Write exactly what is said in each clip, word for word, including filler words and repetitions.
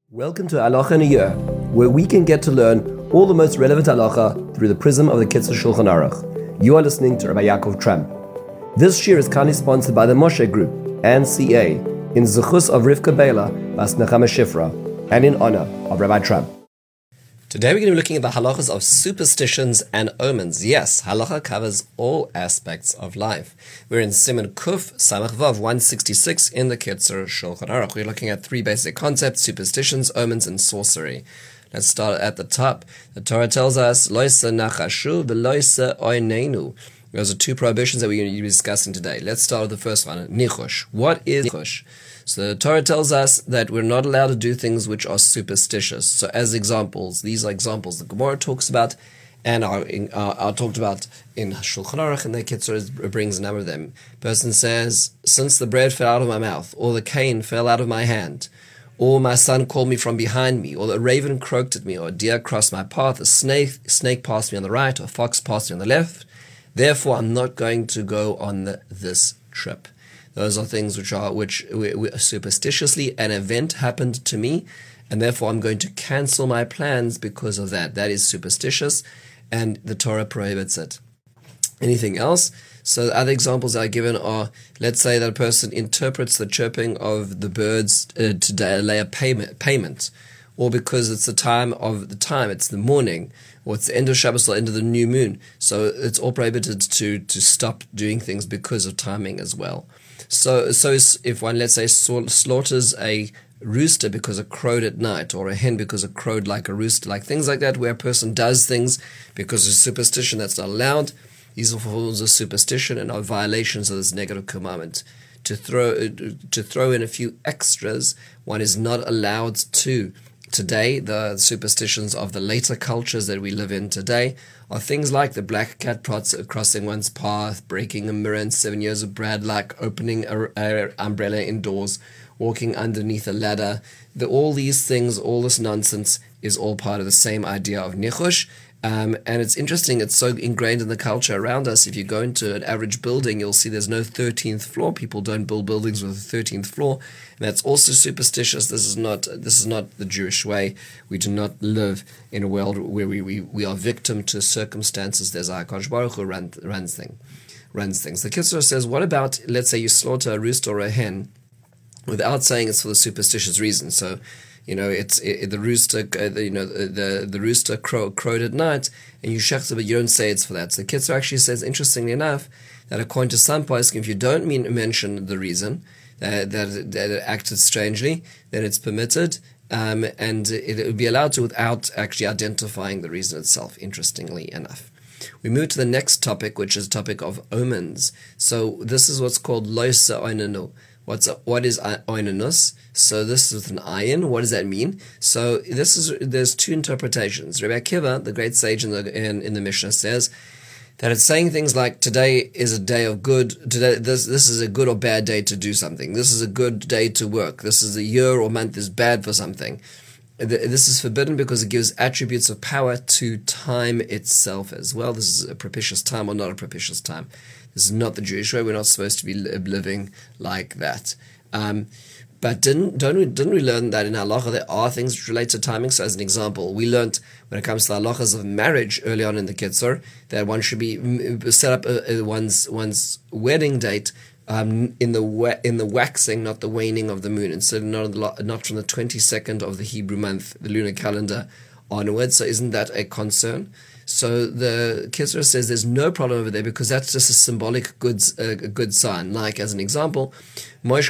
Welcome to Halacha in a Year, where we can get to learn all the most relevant halacha through the prism of the Kitzur Shulchan Aruch. You are listening to Rabbi Yaakov Tramp. This year is kindly sponsored by the Moshe Group and C A in Zechus of Rivka Bela Bas Nechama Shifra and in honor of Rabbi Tramp. Today we're going to be looking at the halachas of superstitions and omens. Yes, halacha covers all aspects of life. We're in Siman Kuf Samach Vav one sixty-six in the Kitzur Shulchan Aruch. We're looking at three basic concepts: superstitions, omens, and sorcery. Let's start at the top. The Torah tells us, Loisa nachashu v'loisa oinenu. Those are two prohibitions that we're going to be discussing today. Let's start with the first one, nichush. What is nichush? So the Torah tells us that we're not allowed to do things which are superstitious. So as examples, these are examples the Gemara talks about and are, are, are talked about in Shulchan Aruch, and the Kitzur brings a number of them. Person says, since the bread fell out of my mouth, or the cane fell out of my hand, or my son called me from behind me, or the raven croaked at me, or a deer crossed my path, a snake, snake passed me on the right, or a fox passed me on the left, therefore I'm not going to go on the, this trip. Those are things which are which superstitiously an event happened to me, and therefore I'm going to cancel my plans because of that. That is superstitious, and the Torah prohibits it. Anything else? So the other examples that are given are, let's say that a person interprets the chirping of the birds uh, to delay a payment, payment, or because it's the time of the time, it's the morning, or it's the end of Shabbos or end of the new moon. So it's all prohibited to to stop doing things because of timing as well. So, so if one, let's say, slaughters a rooster because it crowed at night, or a hen because it crowed like a rooster, like things like that, where a person does things because of superstition that's not allowed, these are forms of superstition and are violations of this negative commandment. To throw to throw in a few extras, one is not allowed to. Today, the superstitions of the later cultures that we live in today are things like the black cat crossing one's path, breaking a mirror in seven years of bad luck, opening an umbrella indoors, walking underneath a ladder. The, all these things, all this nonsense is all part of the same idea of nichush. Um, and it's interesting, it's so ingrained in the culture around us. If you go into an average building, you'll see there's no thirteenth floor. People don't build buildings with a thirteenth floor. And that's also superstitious. This is not this is not the Jewish way. We do not live in a world where we, we, we are victim to circumstances. There's our HaKadosh Baruch Hu run, runs, thing, runs things. The Kitzur says, what about, let's say you slaughter a rooster or a hen without saying it's for the superstitious reason? So, You know, it's it, the rooster. Uh, the, you know, the the rooster crow, crowed at night, and you shechta, but you don't say it's for that. So the Kitzur actually says, interestingly enough, that according to some poskim, if you don't mean mention the reason that that, that it acted strangely, then it's permitted, um, and it, it would be allowed to without actually identifying the reason itself. Interestingly enough, we move to the next topic, which is the topic of omens. So this is what's called loisa oinenu. What's a, what is oinenus? So this is with an ayin. What does that mean? So this is there's two interpretations. Rabbi Akiva, the great sage in the in, in the Mishnah, says that it's saying things like today is a day of good. Today this this is a good or bad day to do something. This is a good day to work. This is a year or month is bad for something. This is forbidden because it gives attributes of power to time itself as well. This is a propitious time or not a propitious time. This is not the Jewish way. We're not supposed to be living like that. Um, but didn't don't we didn't we learn that in halacha there are things which relate to timing? So as an example, we learned when it comes to the halachas of marriage early on in the Kitzur that one should be set up a, a, one's one's wedding date um, in the wa- in the waxing, not the waning of the moon, and so not not from the twenty-second of the Hebrew month, the lunar calendar, onwards. So isn't that a concern? So the Kitzur says there's no problem over there because that's just a symbolic good, uh, good sign. Like as an example, where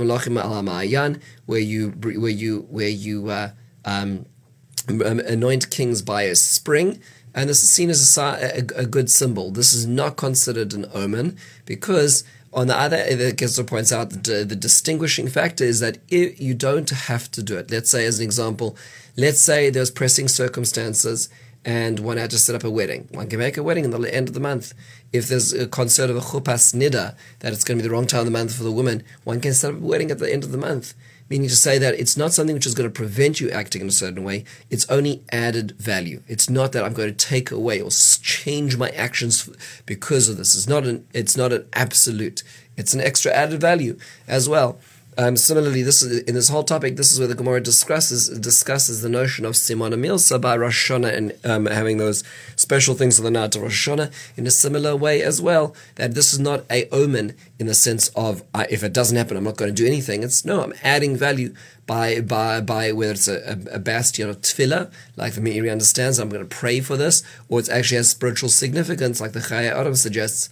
you where you where you uh, um, anoint kings by a spring, and this is seen as a, a, a good symbol. This is not considered an omen because on the other, the Kitzur points out that the, the distinguishing factor is that if you don't have to do it. Let's say as an example, let's say there's pressing circumstances and one had to set up a wedding. One can make a wedding in the end of the month. If there's a concern of a chupas nida, that it's going to be the wrong time of the month for the woman, one can set up a wedding at the end of the month. Meaning to say that it's not something which is going to prevent you acting in a certain way. It's only added value. It's not that I'm going to take away or change my actions because of this. It's not an, it's not an absolute. It's an extra added value as well. Um, similarly, this is, in this whole topic, this is where the Gemara discusses discusses the notion of Simona Milsa by Rosh Hashanah and um, having those special things on the night of Rosh Hashanah in a similar way as well, that this is not a omen in the sense of, uh, if it doesn't happen, I'm not going to do anything. It's, no, I'm adding value by by by whether it's a, a, a bastion of tefillah, like the Meiri understands, I'm going to pray for this, or it actually has spiritual significance, like the Chaya Adam suggests.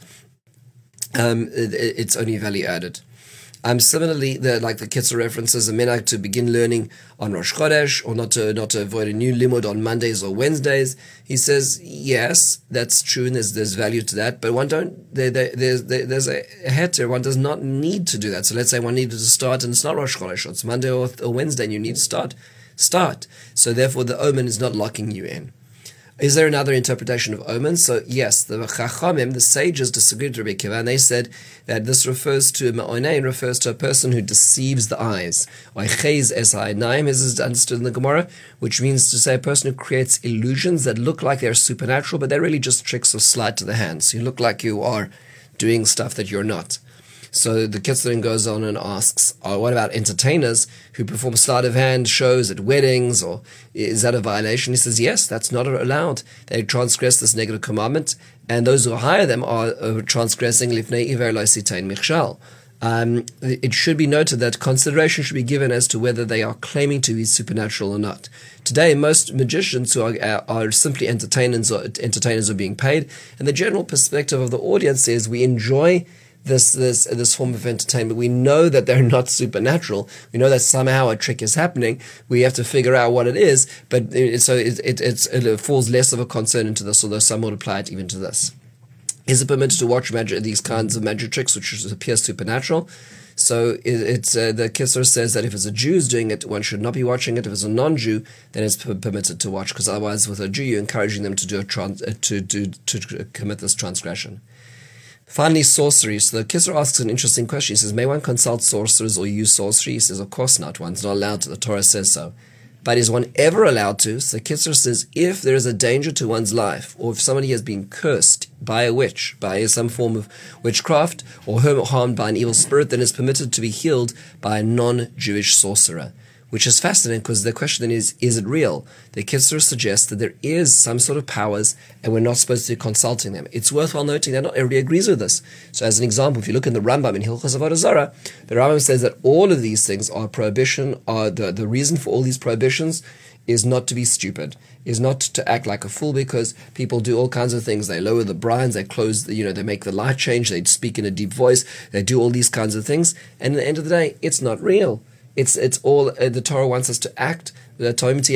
Um, it, it's only value added. Um, similarly, the, like the Kitzur references a minhag to begin learning on Rosh Chodesh, or not to not to avoid a new limud on Mondays or Wednesdays. He says, yes, that's true, and there's there's value to that, but one don't there, there, there's there, there's a heter. One does not need to do that. So let's say one needed to start, and it's not Rosh Chodesh, or it's Monday or, or Wednesday, and you need to start, start. So therefore, the omen is not locking you in. Is there another interpretation of omens? So yes, the Chachamim, the sages, disagreed with Rabbi Akiva, and they said that this refers to ma'onein, refers to a person who deceives the eyes. Oicheis es ha'einayim, as is understood in the Gemara, which means to say a person who creates illusions that look like they're supernatural, but they're really just tricks of sleight of the hand. So you look like you are doing stuff that you're not. So the Kitzur goes on and asks, oh, what about entertainers who perform sleight of hand shows at weddings, or is that a violation? He says, yes, that's not allowed. They transgress this negative commandment, and those who hire them are uh, transgressing lifnei iver lo sitein michshal. Um, it should be noted that consideration should be given as to whether they are claiming to be supernatural or not. Today, most magicians who are, are simply entertainers or entertainers are being paid, and the general perspective of the audience is we enjoy This this this form of entertainment. We know that they're not supernatural. We know that somehow a trick is happening. We have to figure out what it is. But it, so it it, it's, it falls less of a concern into this, although some would apply it even to this. Is it permitted to watch magic, these kinds of magic tricks, which appear supernatural? So it, it's uh, the Kitzur says that if it's a Jew who's doing it, one should not be watching it. If it's a non-Jew, then it's p- permitted to watch, because otherwise, with a Jew, you're encouraging them to do a trans- uh, to do to commit this transgression. Finally, sorcery. So the Kitzur asks an interesting question. He says, may one consult sorcerers or use sorcery? He says, of course not. One's not allowed to. The Torah says so. But is one ever allowed to? So the Kitzur says, if there is a danger to one's life, or if somebody has been cursed by a witch, by some form of witchcraft, or harmed by an evil spirit, then it's permitted to be healed by a non-Jewish sorcerer. Which is fascinating, because the question then is, is it real? The Kitzur suggests that there is some sort of powers, and we're not supposed to be consulting them. It's worthwhile noting that not everybody agrees with this. So as an example, if you look in the Rambam in Hilchos Avodah Zarah, the Rambam says that all of these things are prohibition, are the, the reason for all these prohibitions is not to be stupid, is not to act like a fool, because people do all kinds of things. They lower the blinds, they close the, you know, they make the light change, they speak in a deep voice, they do all these kinds of things, and at the end of the day, it's not real. It's it's all uh, the Torah wants us to act. The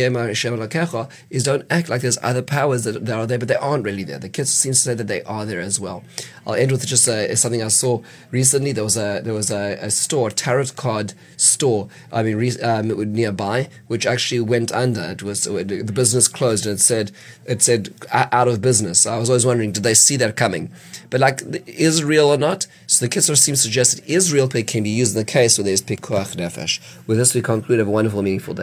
Torah is don't act like there's other powers that, that are there, but they aren't really there. The Kitzur seems to say that they are there as well. I'll end with just uh, something I saw recently. There was a there was a, a store, a tarot card store. I mean, re, um, nearby, which actually went under. It was the business closed, and it said it said out of business. I was always wondering, did they see that coming? But like, is it real or not? So the Kitzur seems to suggest it is real, but it can be used in the case where there's pikuach nefesh. With this, we conclude. Have a wonderful, meaningful day.